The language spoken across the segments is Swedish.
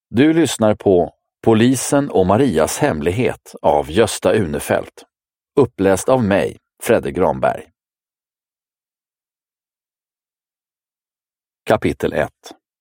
Du lyssnar på Polisen och Marias hemlighet av Gösta Unefelt. Uppläst av mig, Fredde Granberg. Kapitel 1.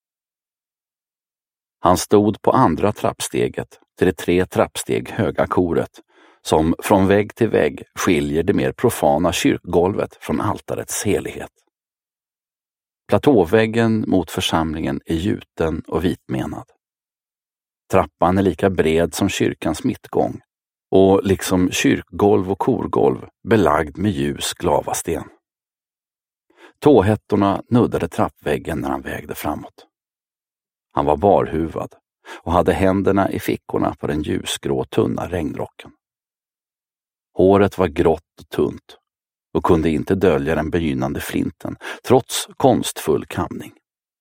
Han stod på andra trappsteget till det 3 trappsteg höga koret som från vägg till vägg skiljer det mer profana kyrkgolvet från altarets helighet. Platåväggen mot församlingen är gjuten och vitmenad. Trappan är lika bred som kyrkans mittgång och liksom kyrkgolv och korgolv belagd med ljus glavasten. Tåhättorna nuddade trappväggen när han vägde framåt. Han var barhuvad och hade händerna i fickorna på den ljusgrå tunna regnrocken. Håret var grått och tunt och kunde inte dölja den begynnande flinten trots konstfull kamning.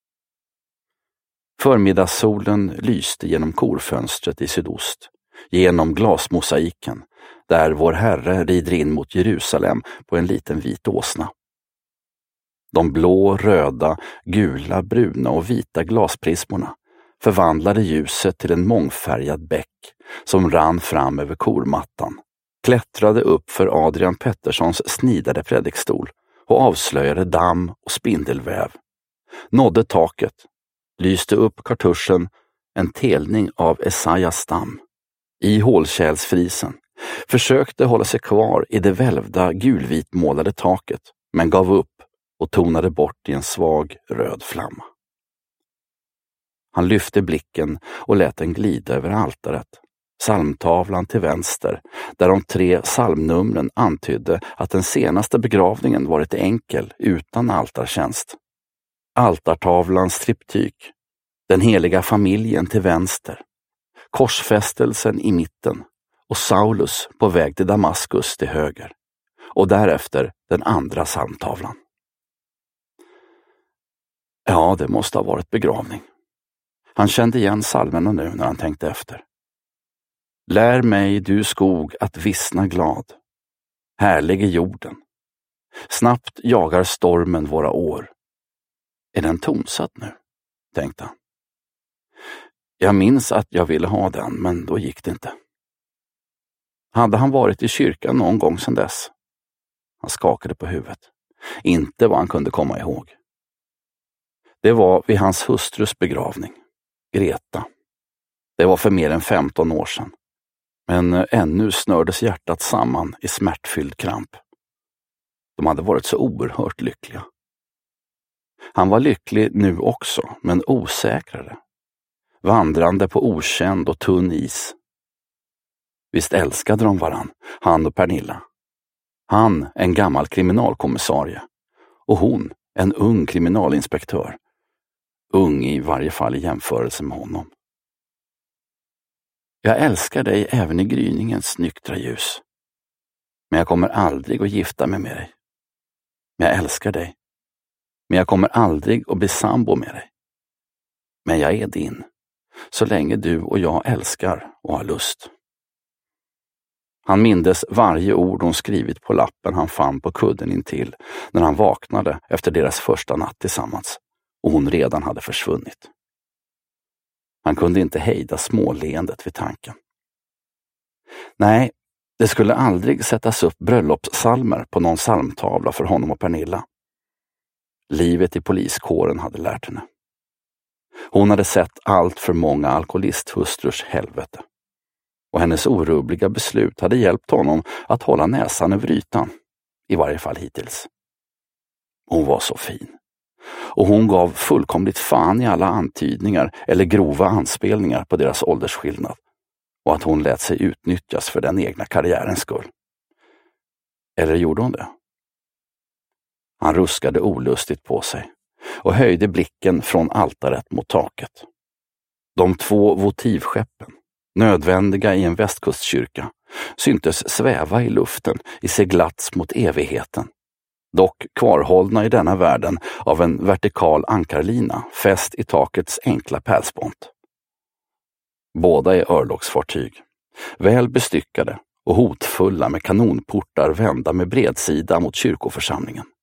Förmiddagssolen lyste genom korfönstret i sydost, genom glasmosaiken, där vår Herre rider in mot Jerusalem på en liten vit åsna. De blå, röda, gula, bruna och vita glasprismorna förvandlade ljuset till en mångfärgad bäck som rann fram över kormattan, klättrade upp för Adrian Petterssons snidade predikstol och avslöjade damm och spindelväv, nådde taket, lyste upp kartuschen, en telning av Esajas stam, i hålkärlsfrisen, försökte hålla sig kvar i det välvda gulvitmålade taket, men gav upp och tonade bort i en svag röd flamma. Han lyfte blicken och lät den glida över altaret, psalmtavlan till vänster, där de 3 psalmnumren antydde att den senaste begravningen varit enkel utan altartjänst. Altartavlans triptyk, den heliga familjen till vänster, korsfästelsen i mitten och Saulus på väg till Damaskus till höger, och därefter den andra psalmtavlan. Ja, det måste ha varit begravning. Han kände igen psalmerna nu när han tänkte efter. Lär mig, du skog, att vissna glad. Härlig är jorden. Snabbt jagar stormen våra år. Är den tonsatt nu? Tänkte han. Jag minns att jag ville ha den, men då gick det inte. Hade han varit i kyrkan någon gång sedan dess? Han skakade på huvudet. Inte vad han kunde komma ihåg. Det var vid hans hustrus begravning, Greta. Det var för mer än 15 år sedan. Men ännu snördes hjärtat samman i smärtfylld kramp. De hade varit så oerhört lyckliga. Han var lycklig nu också, men osäkrare. Vandrande på okänd och tunn is. Visst älskade de varann, han och Pernilla. Han, en gammal kriminalkommissarie. Och hon, en ung kriminalinspektör. Ung i varje fall i jämförelse med honom. Jag älskar dig även i gryningens nyktra ljus. Men jag kommer aldrig att gifta mig med dig. Men jag älskar dig. Men jag kommer aldrig att bli sambo med dig. Men jag är din, så länge du och jag älskar och har lust. Han mindes varje ord hon skrivit på lappen han fann på kudden intill när han vaknade efter deras första natt tillsammans och hon redan hade försvunnit. Han kunde inte hejda småleendet vid tanken. Nej, det skulle aldrig sättas upp bröllopssalmer på någon psalmtavla för honom och Pernilla. Livet i poliskåren hade lärt henne. Hon hade sett allt för många alkoholisthustrurs helvete. Och hennes orubbliga beslut hade hjälpt honom att hålla näsan över ytan, i varje fall hittills. Hon var så fin. Och hon gav fullkomligt fan i alla antydningar eller grova anspelningar på deras åldersskillnad. Och att hon lät sig utnyttjas för den egna karriärens skull. Eller gjorde hon det? Han ruskade olustigt på sig och höjde blicken från altaret mot taket. De 2 votivskeppen, nödvändiga i en västkustkyrka, syntes sväva i luften i seglats mot evigheten. Dock kvarhållna i denna världen av en vertikal ankarlina fäst i takets enkla pärlspont. Båda är örlogsfartyg, väl bestyckade och hotfulla med kanonportar vända med bredsida mot kyrkoförsamlingen.